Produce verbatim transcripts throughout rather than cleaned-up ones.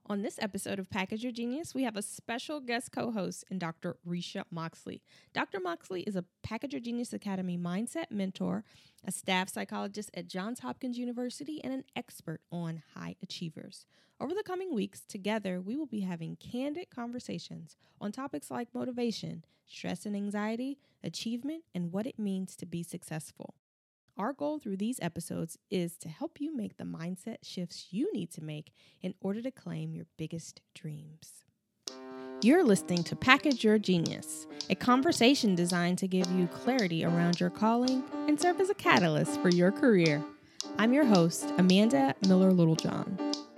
On this episode of Package Your Genius, we have a special guest co-host in Doctor Risha Moxley. Doctor Moxley is a Package Your Genius Academy mindset mentor, a staff psychologist at Johns Hopkins University, and an expert on high achievers. Over the coming weeks, together, we will be having candid conversations on topics like motivation, stress and anxiety, achievement, and what it means to be successful. Our goal through these episodes is to help you make the mindset shifts you need to make in order to claim your biggest dreams. You're listening to Package Your Genius, a conversation designed to give you clarity around your calling and serve as a catalyst for your career. I'm your host, Amanda Miller Littlejohn.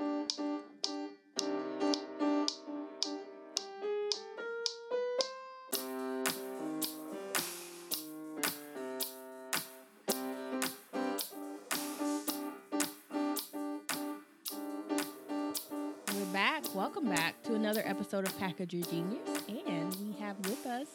Welcome back to another episode of Package Your Genius, and we have with us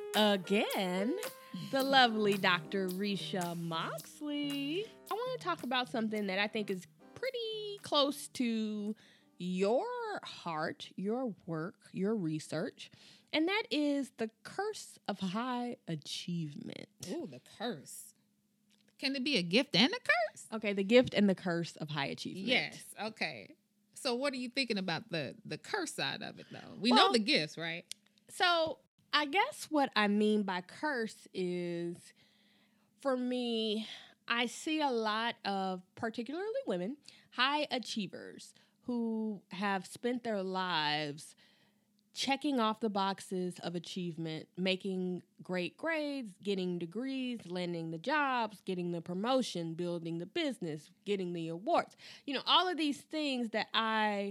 again the lovely Doctor Risha Moxley. I want to talk about something that I think is pretty close to your heart, your work, your research, and that is the curse of high achievement. Ooh, the curse. Can it be a gift and a curse? Okay, the gift and the curse of high achievement. Yes, okay. So what are you thinking about the, the curse side of it, though? We well, know the gifts, right? So I guess what I mean by curse is, for me, I see a lot of, particularly women, high achievers who have spent their lives checking off the boxes of achievement, making great grades, getting degrees, landing the jobs, getting the promotion, building the business, getting the awards. You know, all of these things that I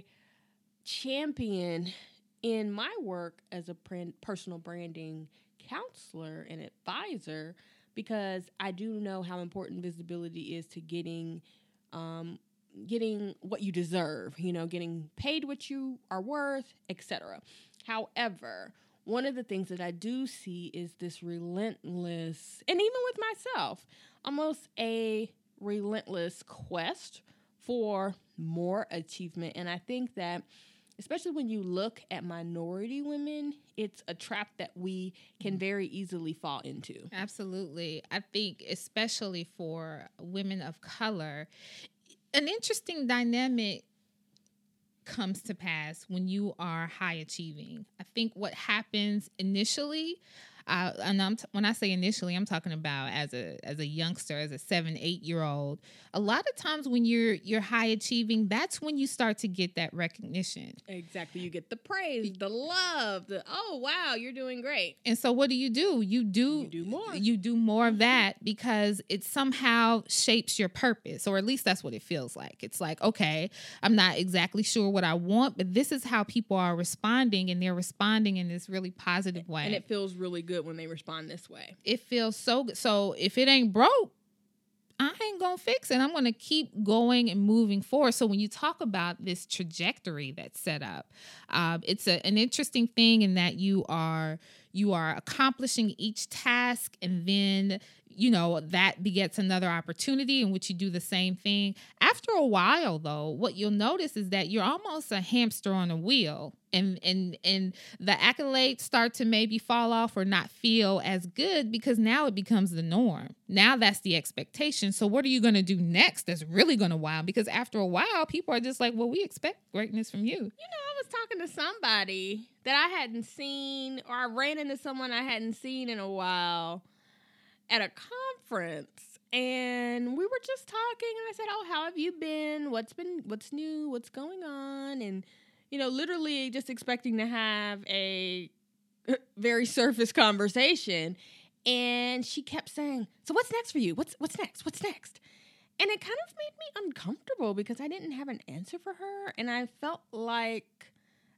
champion in my work as a personal branding counselor and advisor, because I do know how important visibility is to getting um, getting what you deserve, you know, getting paid what you are worth, et cetera. However, one of the things that I do see is this relentless, and even with myself, almost a relentless quest for more achievement. And I think that, especially when you look at minority women, it's a trap that we can very easily fall into. Absolutely. I think especially for women of color, an interesting dynamic comes to pass when you are high achieving. I think what happens initially, uh, and I'm t- when I say initially, I'm talking about as a as a youngster, as a seven, eight year old. A lot of times when you're you're high achieving, that's when you start to get that recognition. Exactly, you get the praise, the love, the oh wow, you're doing great. And so, what do you do? You do you do more. You do more of that because it somehow shapes your purpose, or at least that's what it feels like. It's like, okay, I'm not exactly sure what I want, but this is how people are responding, and they're responding in this really positive way. And it feels really good when they respond this way. It feels so good. So if it ain't broke, I ain't gonna fix it. I'm gonna keep going and moving forward. So when you talk about this trajectory that's set up, um, it's a, an interesting thing in that you are you are accomplishing each task, and then you know that begets another opportunity in which you do the same thing. After a while, though, what you'll notice is that you're almost a hamster on a wheel, and and and the accolades start to maybe fall off or not feel as good because now it becomes the norm. Now that's the expectation. So what are you going to do next that's really going to wow? Because after a while, people are just like, well, we expect greatness from you. You know, I was talking to somebody that I hadn't seen, or I ran into someone I hadn't seen in a while at a conference, and we were just talking, and I said, oh, how have you been? What's been, what's new? What's going on? And, you know, literally just expecting to have a very surface conversation. And she kept saying, so what's next for you? What's, what's next? What's next? And it kind of made me uncomfortable because I didn't have an answer for her. And I felt like,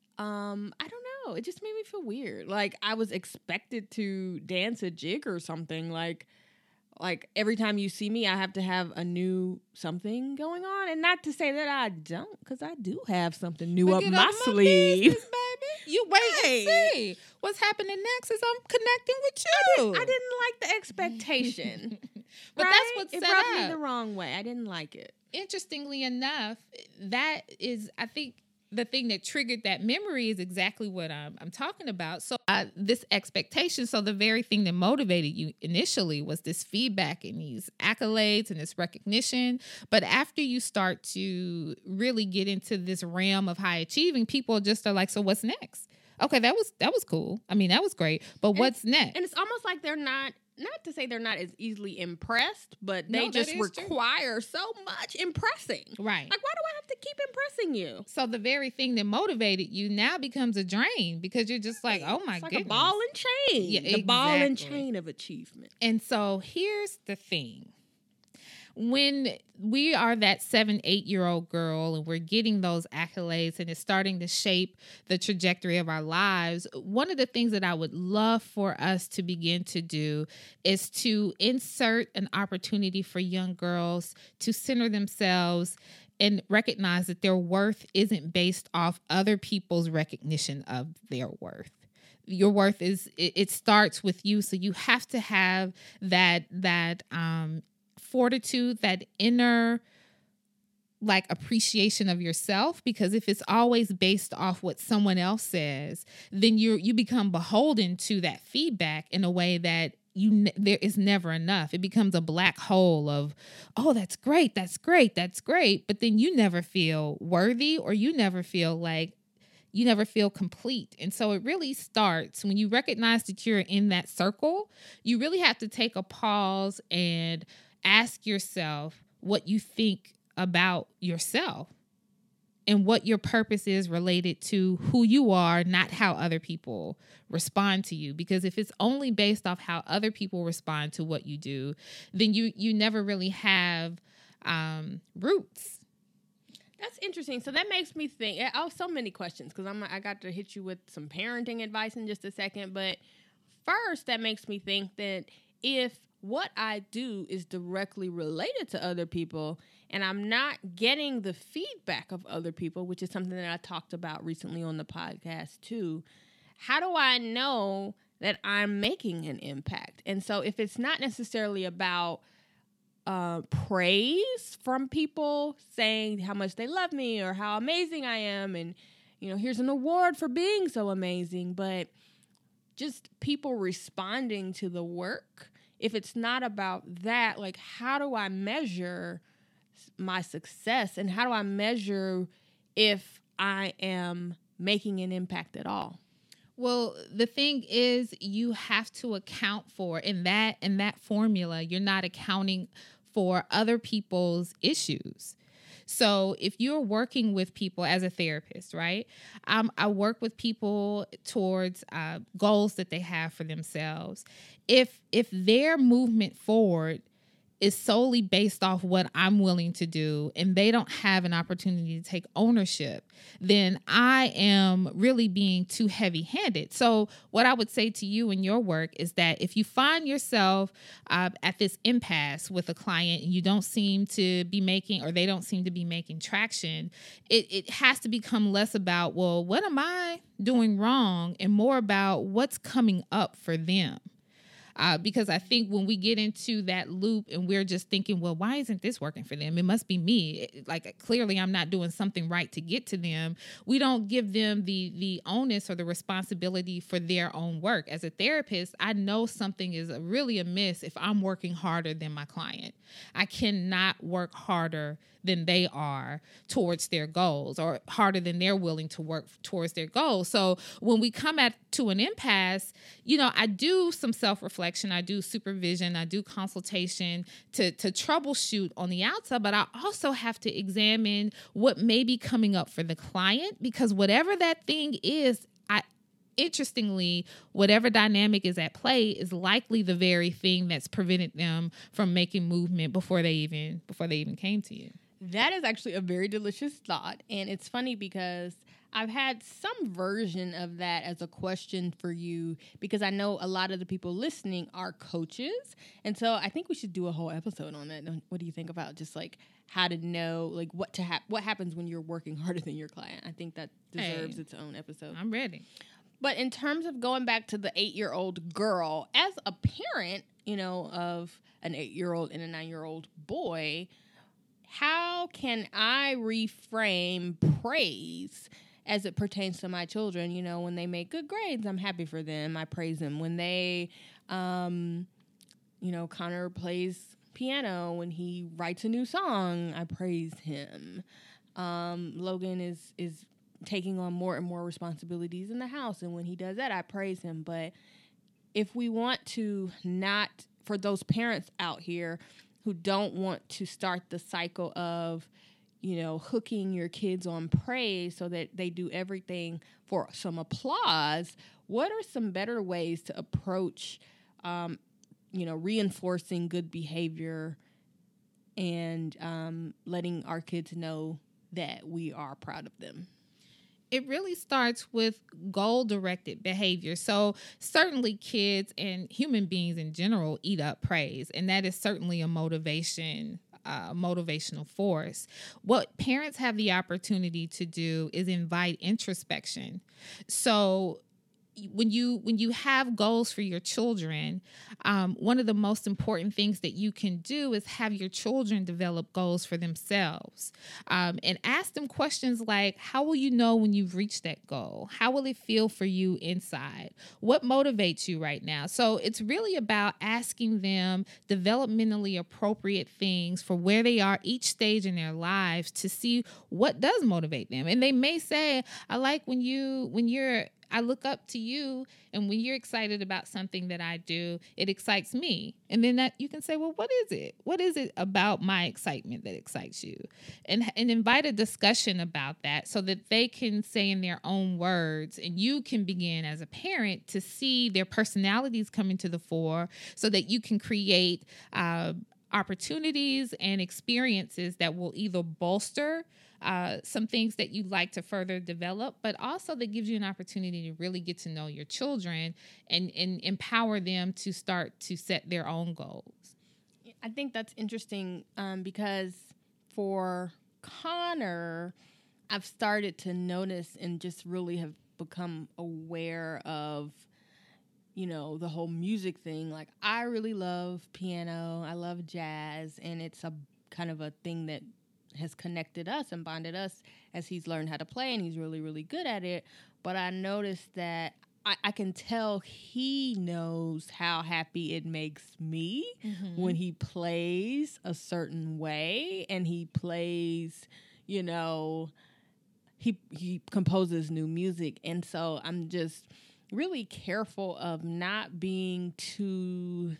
um, I don't know. It just made me feel weird. Like I was expected to dance a jig or something. Like, like every time you see me, I have to have a new something going on. And not to say that I don't, because I do have something new but up my sleeve. Business, baby. You wait hey. and see. What's happening next is I'm connecting with you. I didn't, I didn't like the expectation. But right? that's what's it set rubbed up. me the wrong way. I didn't like it. Interestingly enough, that is, I think, the thing that triggered that memory is exactly what I'm, I'm talking about. So uh, this expectation, so the very thing that motivated you initially was this feedback and these accolades and this recognition. But after you start to really get into this realm of high achieving, people just are like, so what's next? Okay, that was that was cool. I mean, that was great. But and what's next? And it's almost like they're not, not to say they're not as easily impressed, but they No, just that is require so much impressing. Right. Like, why do I have to keep impressing you? So the very thing that motivated you now becomes a drain because you're just like, oh my it's like goodness. a ball and chain. Yeah, the ball and exactly. chain of achievement. And so here's the thing. When we are that seven, eight-year-old girl and we're getting those accolades and it's starting to shape the trajectory of our lives, one of the things that I would love for us to begin to do is to insert an opportunity for young girls to center themselves and recognize that their worth isn't based off other people's recognition of their worth. Your worth is, it, it starts with you. So you have to have that, that, um, fortitude, that inner like appreciation of yourself, because if it's always based off what someone else says, then you you become beholden to that feedback in a way that you ne- there is never enough. It becomes a black hole of, oh, that's great, that's great, that's great, but then you never feel worthy, or you never feel like you never feel complete. And so it really starts when you recognize that you're in that circle. You really have to take a pause and ask yourself what you think about yourself and what your purpose is related to who you are, not how other people respond to you. Because if it's only based off how other people respond to what you do, then you you never really have um, roots. That's interesting. So that makes me think. Oh, so many questions, because I'm I got to hit you with some parenting advice in just a second. But first, that makes me think that if what I do is directly related to other people and I'm not getting the feedback of other people, which is something that I talked about recently on the podcast too, how do I know that I'm making an impact? And so if it's not necessarily about uh, praise from people saying how much they love me or how amazing I am and, you know, here's an award for being so amazing, but just people responding to the work, if it's not about that, like, how do I measure my success and how do I measure if I am making an impact at all? Well, the thing is, you have to account for in that in that formula, you're not accounting for other people's issues. So if you're working with people as a therapist, right? Um, I work with people towards uh, goals that they have for themselves. If if their movement forward is solely based off what I'm willing to do and they don't have an opportunity to take ownership, then I am really being too heavy-handed. So what I would say to you in your work is that if you find yourself uh, at this impasse with a client and you don't seem to be making, or they don't seem to be making traction, it, it has to become less about, well, what am I doing wrong, and more about what's coming up for them. Uh, because I think when we get into that loop and we're just thinking, well, why isn't this working for them? It must be me. It, like, clearly I'm not doing something right to get to them. We don't give them the the onus or the responsibility for their own work. As a therapist, I know something is really amiss if I'm working harder than my client. I cannot work harder than they are towards their goals, or harder than they're willing to work towards their goals. So when we come at to an impasse, you know, I do some self-reflection, I do supervision, I do consultation to, to troubleshoot on the outside, but I also have to examine what may be coming up for the client, because whatever that thing is, I interestingly, whatever dynamic is at play is likely the very thing that's prevented them from making movement before they even before they even came to you. That is actually a very delicious thought. And it's funny because I've had some version of that as a question for you, because I know a lot of the people listening are coaches. And so I think we should do a whole episode on that. What do you think about just like how to know, like what to ha- what happens when you're working harder than your client? I think that deserves hey, its own episode. I'm ready. But in terms of going back to the eight-year-old girl, as a parent, you know, of an eight-year-old and a nine-year-old boy, how can I reframe praise as it pertains to my children? You know, when they make good grades, I'm happy for them. I praise them. When they, um, you know, Connor plays piano. When he writes a new song, I praise him. Um, Logan is is taking on more and more responsibilities in the house, and when he does that, I praise him. But if we want to not, for those parents out here who don't want to start the cycle of, you know, hooking your kids on praise so that they do everything for some applause, what are some better ways to approach, um, you know, reinforcing good behavior and um, letting our kids know that we are proud of them? It really starts with goal-directed behavior. So certainly kids and human beings in general eat up praise, and that is certainly a motivation, uh, motivational force. What parents have the opportunity to do is invite introspection. So when you when you have goals for your children, um, one of the most important things that you can do is have your children develop goals for themselves, um, and ask them questions like, how will you know when you've reached that goal? How will it feel for you inside? What motivates you right now? So it's really about asking them developmentally appropriate things for where they are each stage in their lives to see what does motivate them. And they may say, I like when you when you're I look up to you, and when you're excited about something that I do, it excites me. And then that you can say, well, what is it? What is it about my excitement that excites you? And, and invite a discussion about that so that they can say in their own words, and you can begin as a parent to see their personalities coming to the fore so that you can create uh, opportunities and experiences that will either bolster Uh, some things that you'd like to further develop, but also that gives you an opportunity to really get to know your children and, and empower them to start to set their own goals. I think that's interesting um, because for Connor, I've started to notice and just really have become aware of, you know, the whole music thing. Like, I really love piano. I love jazz, and it's a kind of a thing that has connected us and bonded us as he's learned how to play, and he's really, really good at it. But I noticed that I, I can tell he knows how happy it makes me mm-hmm. when he plays a certain way, and he plays, you know, he he composes new music. And so I'm just really careful of not being too...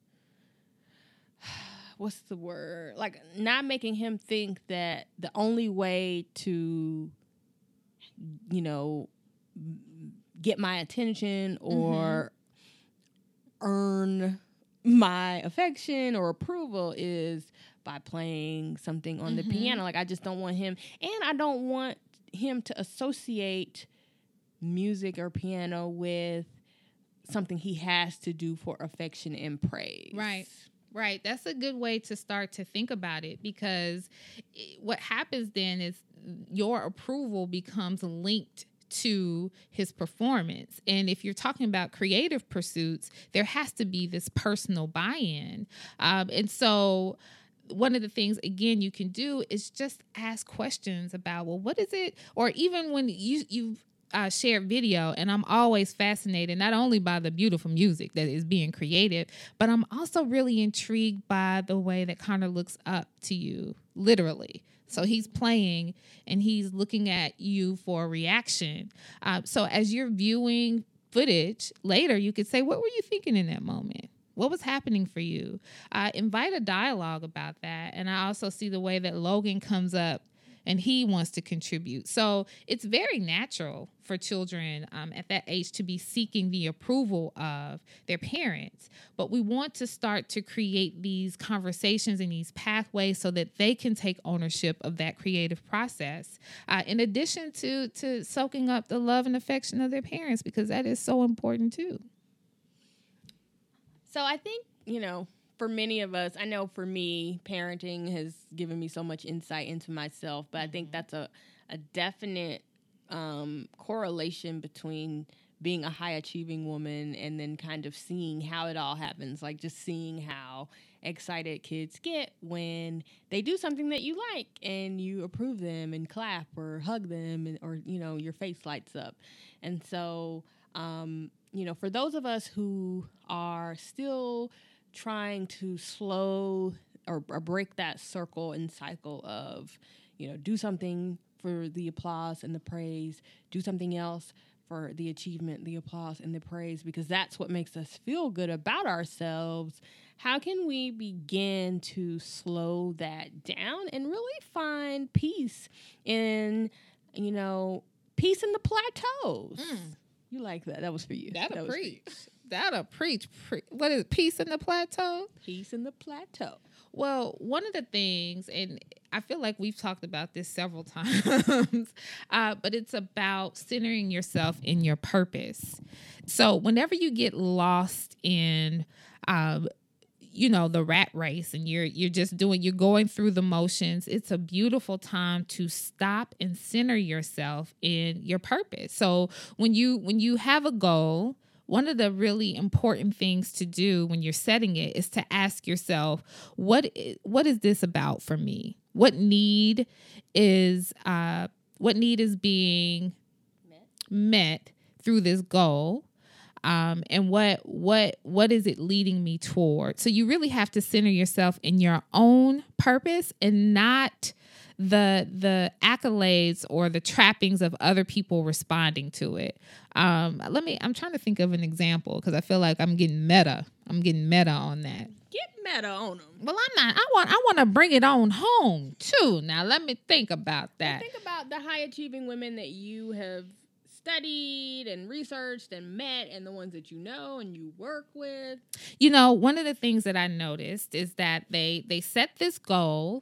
what's the word? Like, not making him think that the only way to, you know, get my attention or mm-hmm. earn my affection or approval is by playing something on mm-hmm. the piano. Like, I just don't want him, and I don't want him to associate music or piano with something he has to do for affection and praise. Right. Right. That's a good way to start to think about it, because what happens then is your approval becomes linked to his performance. And if you're talking about creative pursuits, there has to be this personal buy-in. Um, and so one of the things, again, you can do is just ask questions about, well, what is it? Or even when you, you've Uh, shared video, and I'm always fascinated not only by the beautiful music that is being created, but I'm also really intrigued by the way that Connor looks up to you, literally. So he's playing and he's looking at you for a reaction. Uh, so as you're viewing footage later, you could say, what were you thinking in that moment? What was happening for you? Uh, invite a dialogue about that. And I also see the way that Logan comes up and he wants to contribute. So it's very natural for children um, at that age to be seeking the approval of their parents. But we want to start to create these conversations and these pathways so that they can take ownership of that creative process, uh, in addition to, to soaking up the love and affection of their parents, because that is so important too. So I think, you know, for many of us, I know for me, parenting has given me so much insight into myself, but I think that's a, a definite um, correlation between being a high achieving woman and then kind of seeing how it all happens, like just seeing how excited kids get when they do something that you like and you approve them and clap or hug them and, or, you know, your face lights up. And so, um, you know, for those of us who are still trying to slow or, or break that circle and cycle of, you know, do something for the applause and the praise, do something else for the achievement, the applause, and the praise, because that's what makes us feel good about ourselves. How can we begin to slow that down and really find peace in, you know, peace in the plateaus? Mm. You like that? That was for you. That'll that preach. That'll preach. Pre- what is it? Peace in the plateau? Peace in the plateau. Well, one of the things, and I feel like we've talked about this several times, uh, but it's about centering yourself in your purpose. So whenever you get lost in, um, you know, the rat race and you're you're just doing, you're going through the motions, it's a beautiful time to stop and center yourself in your purpose. So when you when you have a goal, one of the really important things to do when you're setting it is to ask yourself, what is, what is this about for me? What need is uh, what need is being met, met through this goal? Um, and what what what is it leading me toward? So you really have to center yourself in your own purpose and not the the accolades or the trappings of other people responding to it. Um, let me. I'm trying to think of an example because I feel like I'm getting meta. I'm getting meta on that. Get meta on them. Well, I'm not. I want. I want to bring it on home too. Now let me think about that. Well, think about the high achieving women that you have studied and researched and met, and the ones that you know and you work with. You know, one of the things that I noticed is that they they set this goal.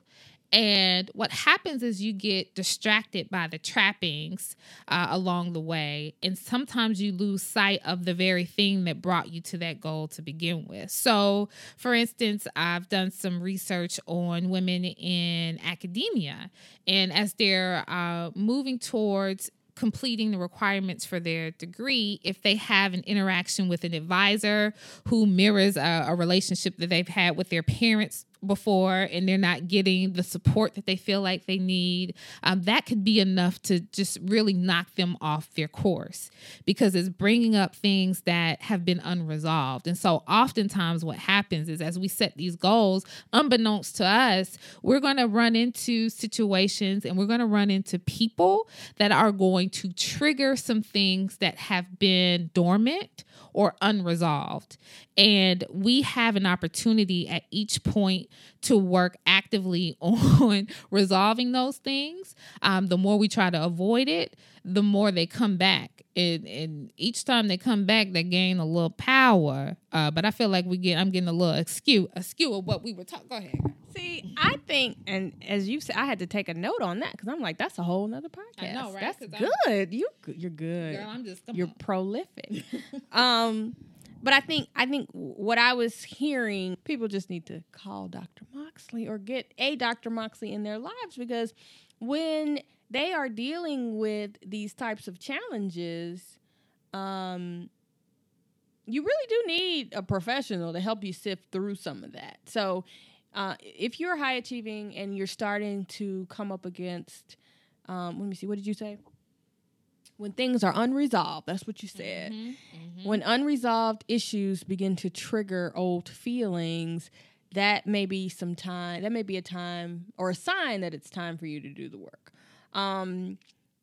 And what happens is you get distracted by the trappings uh, along the way. And sometimes you lose sight of the very thing that brought you to that goal to begin with. So, for instance, I've done some research on women in academia. And as they're uh, moving towards completing the requirements for their degree, if they have an interaction with an advisor who mirrors a, a relationship that they've had with their parents before and they're not getting the support that they feel like they need, um, that could be enough to just really knock them off their course because it's bringing up things that have been unresolved. And so oftentimes what happens is as we set these goals, unbeknownst to us, we're going to run into situations and we're going to run into people that are going to trigger some things that have been dormant or unresolved. And we have an opportunity at each point to work actively on resolving those things. Um, the more we try to avoid it, the more they come back. And, and each time they come back, they gain a little power. Uh, but I feel like we get, I'm getting a little askew, askew of what we were talking. Go ahead. See, I think, and as you said, I had to take a note on that because I'm like, that's a whole nother podcast. I know, right? That's I'm, good. You, you're good. Girl, I'm just, you're on. prolific. um, but I think, I think what I was hearing, people just need to call Doctor Moxley or get a Doctor Moxley in their lives because when they are dealing with these types of challenges, um, you really do need a professional to help you sift through some of that. So uh, if you're high achieving and you're starting to come up against, um, let me see, what did you say? When things are unresolved, that's what you said. Mm-hmm, mm-hmm. When unresolved issues begin to trigger old feelings, that may be some time, that may be a time or a sign that it's time for you to do the work. Um,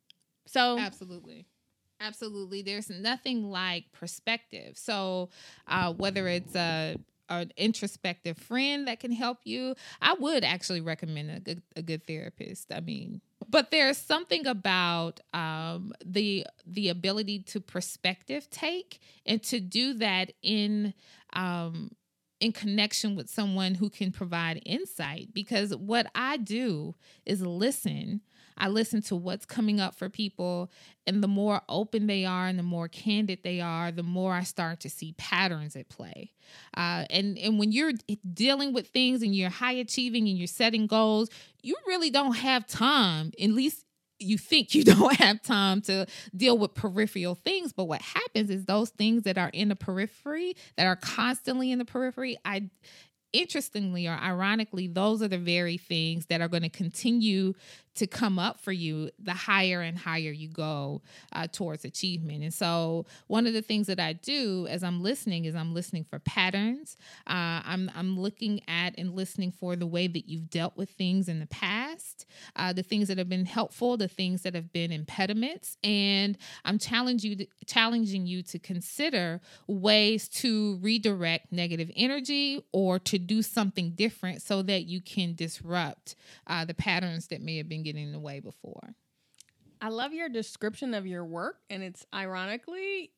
so absolutely. Absolutely. There's nothing like perspective. So uh, whether it's a, an introspective friend that can help you, I would actually recommend a good, a good therapist. I mean, but there's something about um, the the ability to perspective take and to do that in um, in connection with someone who can provide insight. Because what I do is listen. I listen to what's coming up for people, and the more open they are and the more candid they are, the more I start to see patterns at play. Uh, and, and when you're dealing with things and you're high achieving and you're setting goals, you really don't have time, at least you think you don't have time to deal with peripheral things. But what happens is those things that are in the periphery, that are constantly in the periphery, I interestingly or ironically, those are the very things that are going to continue to come up for you the higher and higher you go uh, towards achievement. And so one of the things that I do as I'm listening is I'm listening for patterns. Uh, I'm, I'm looking at and listening for the way that you've dealt with things in the past, uh, the things that have been helpful, the things that have been impediments. And I'm challenging you to, challenging you to consider ways to redirect negative energy or to do something different so that you can disrupt uh, the patterns that may have been getting in the way before. I love your description of your work, and it's ironically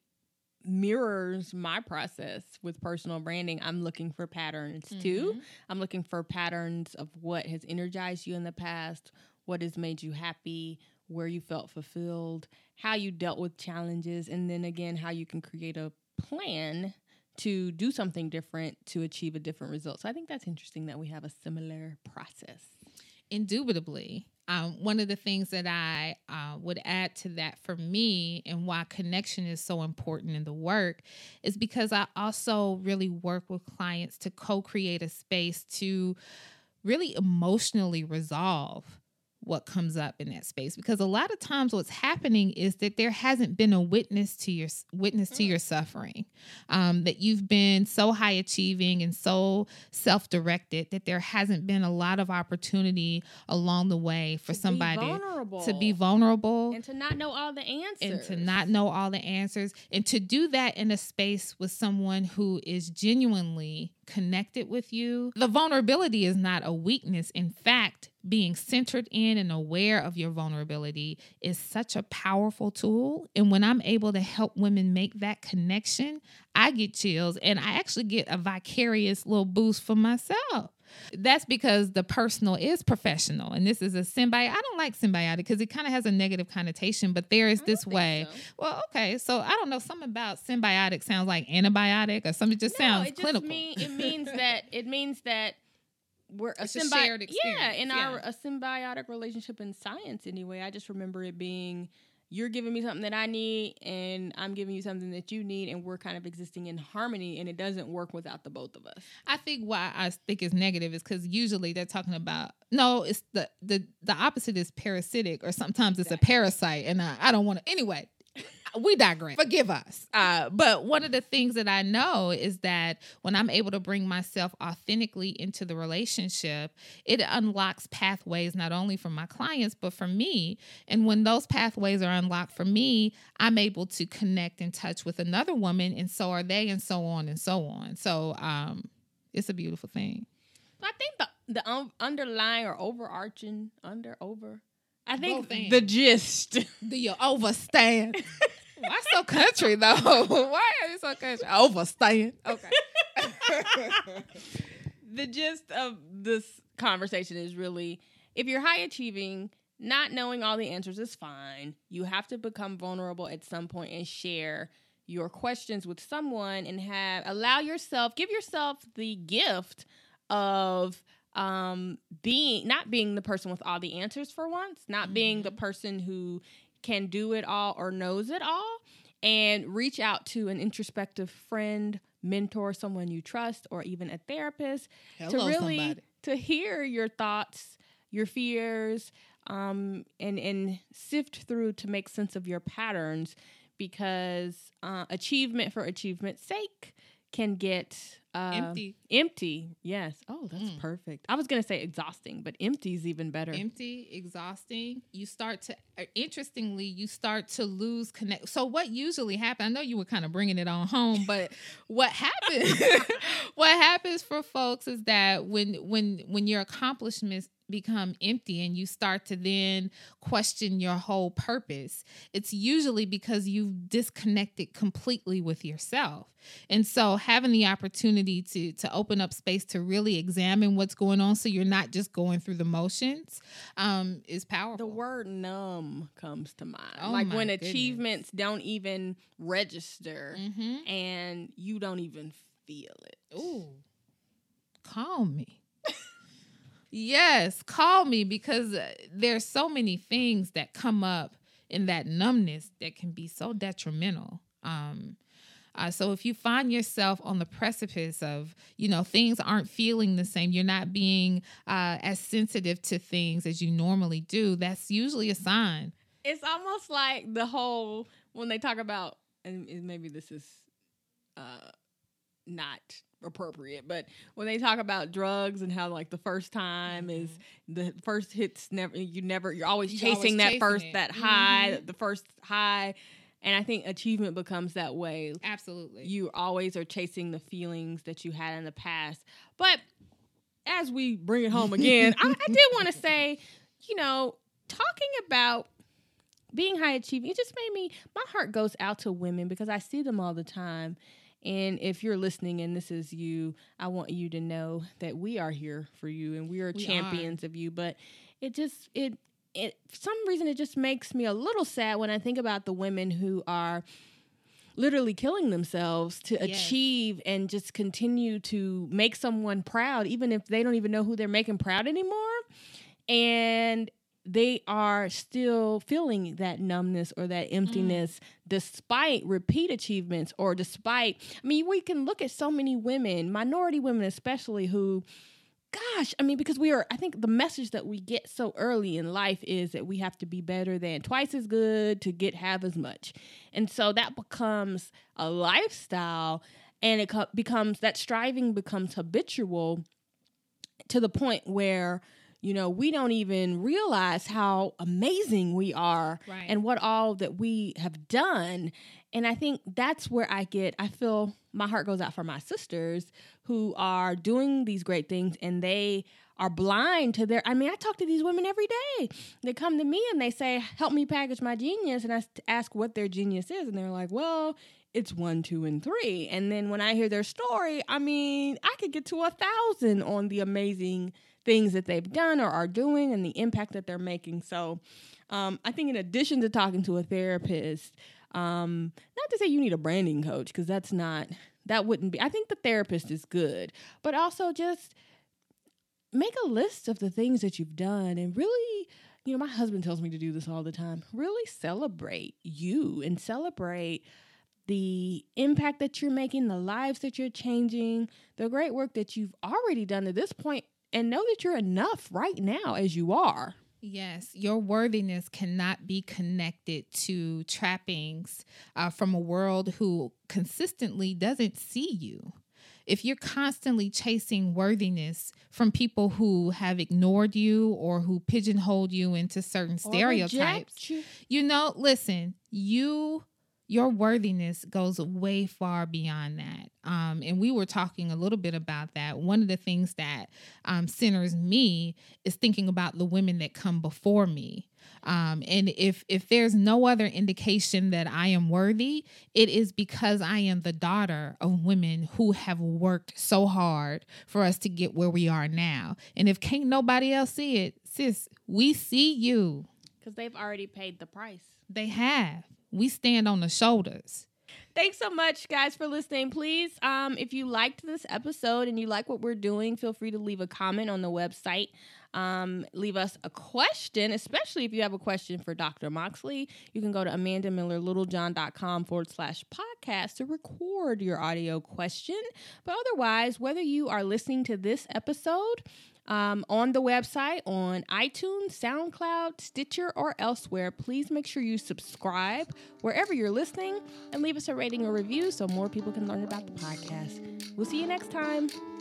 mirrors my process with personal branding. I'm looking for patterns mm-hmm. too. I'm looking for patterns of what has energized you in the past, what has made you happy, where you felt fulfilled, how you dealt with challenges, and then again, how you can create a plan to do something different to achieve a different result. So I think that's interesting that we have a similar process. Indubitably. Um, one of the things that I uh, would add to that for me and why connection is so important in the work is because I also really work with clients to co-create a space to really emotionally resolve what comes up in that space. Because a lot of times what's happening is that there hasn't been a witness to your witness to your suffering, um, that you've been so high achieving and so self-directed that there hasn't been a lot of opportunity along the way for to somebody be vulnerable. to be vulnerable and to not know all the answers and to not know all the answers and to do that in a space with someone who is genuinely connected with you. The vulnerability is not a weakness. In fact, being centered in and aware of your vulnerability is such a powerful tool. And when I'm able to help women make that connection, I get chills and I actually get a vicarious little boost for myself. That's because the personal is professional. And this is a symbiotic. I don't like symbiotic because it kind of has a negative connotation, but there is this way. So. Well, okay. So I don't know. Something about symbiotic sounds like antibiotic or something just no, sounds it just clinical. Mean, it means that it means that we're a, it's symbi- a shared experience. Yeah, in yeah. our a symbiotic relationship in science anyway. I just remember it being you're giving me something that I need and I'm giving you something that you need and we're kind of existing in harmony and it doesn't work without the both of us. I think why I think it's negative is because usually they're talking about, no, it's the, the, the opposite is parasitic or sometimes it's exactly. a parasite and I, I don't want to, anyway. We digress. Forgive us. Uh, but one of the things that I know is that when I'm able to bring myself authentically into the relationship, it unlocks pathways not only for my clients, but for me. And when those pathways are unlocked for me, I'm able to connect and touch with another woman, and so are they, and so on and so on. So um, it's a beautiful thing. I think the, the um, underlying or overarching, under, over, I think Both the gist. Do you overstand? Why so country, though? Why are you so country? Overstand. Okay. The gist of this conversation is really, if you're high achieving, not knowing all the answers is fine. You have to become vulnerable at some point and share your questions with someone and have allow yourself, give yourself the gift of um, being, not being the person with all the answers for once, not mm-hmm. being the person who can do it all or knows it all, and reach out to an introspective friend, mentor, someone you trust, or even a therapist Hello, to really somebody. to hear your thoughts, your fears, um, and and sift through to make sense of your patterns, because uh, achievement for achievement's sake can get uh, empty. Empty, yes. Oh, that's Mm. perfect. I was gonna say exhausting, but empty is even better. Empty, exhausting. You start to, interestingly, you start to lose connect. So what usually happens? I know you were kind of bringing it on home, but what happens? what happens for folks is that when when when your accomplishments become empty and you start to then question your whole purpose, it's usually because you've disconnected completely with yourself. And so having the opportunity to to open up space to really examine what's going on so you're not just going through the motions um, is powerful. The word numb comes to mind. Oh, like my when goodness. achievements don't even register Mm-hmm. and you don't even feel it. Ooh, call me. Yes, call me, because uh, there's so many things that come up in that numbness that can be so detrimental. Um, uh, so if you find yourself on the precipice of, you know, things aren't feeling the same, you're not being uh, as sensitive to things as you normally do, that's usually a sign. It's almost like the whole, when they talk about, and maybe this is uh, not appropriate, but when they talk about drugs and how like the first time mm-hmm. is the first hits never, you never, you're always you're chasing always that chasing first, it. that high, mm-hmm. the first high. And I think achievement becomes that way. Absolutely. You always are chasing the feelings that you had in the past. But as we bring it home again, I, I did want to say, you know, talking about being high achieving, it just made me, my heart goes out to women because I see them all the time. And if you're listening and this is you, I want you to know that we are here for you and we are we champions are. of you. But it just, it, it, for some reason, it just makes me a little sad when I think about the women who are literally killing themselves to yes. achieve and just continue to make someone proud, even if they don't even know who they're making proud anymore. And they are still feeling that numbness or that emptiness mm. despite repeat achievements or despite, I mean, we can look at so many women, minority women especially, who, gosh, I mean, because we are, I think the message that we get so early in life is that we have to be better than twice as good to get half as much. And so that becomes a lifestyle, and it co- becomes, that striving becomes habitual to the point where, you know, we don't even realize how amazing we are right. and what all that we have done. And I think that's where I get, I feel my heart goes out for my sisters who are doing these great things and they are blind to their, I mean, I talk to these women every day. They come to me and they say, help me package my genius. And I ask what their genius is. And they're like, well, it's one, two, and three. And then when I hear their story, I mean, I could get to a thousand on the amazing things that they've done or are doing and the impact that they're making. So um, I think in addition to talking to a therapist, um, not to say you need a branding coach, because that's not, that wouldn't be, I think the therapist is good, but also just make a list of the things that you've done and really, you know, my husband tells me to do this all the time, really celebrate you and celebrate the impact that you're making, the lives that you're changing, the great work that you've already done to this point, and know that you're enough right now as you are. Yes, your worthiness cannot be connected to trappings uh, from a world who consistently doesn't see you. If you're constantly chasing worthiness from people who have ignored you or who pigeonholed you into certain stereotypes, you. you know, listen, you... your worthiness goes way far beyond that. Um, and we were talking a little bit about that. One of the things that um, centers me is thinking about the women that come before me. Um, and if if there's no other indication that I am worthy, it is because I am the daughter of women who have worked so hard for us to get where we are now. And if can't nobody else see it, sis, we see you. Because they've already paid the price. They have. We stand on the shoulders. Thanks so much, guys, for listening. Please, um, if you liked this episode and you like what we're doing, feel free to leave a comment on the website. Um, leave us a question, especially if you have a question for Doctor Moxley. You can go to amandamillerlittlejohn.com forward slash podcast to record your audio question. But otherwise, whether you are listening to this episode Um, on the website, on iTunes, SoundCloud, Stitcher, or elsewhere, please make sure you subscribe wherever you're listening and leave us a rating or review so more people can learn about the podcast. We'll see you next time.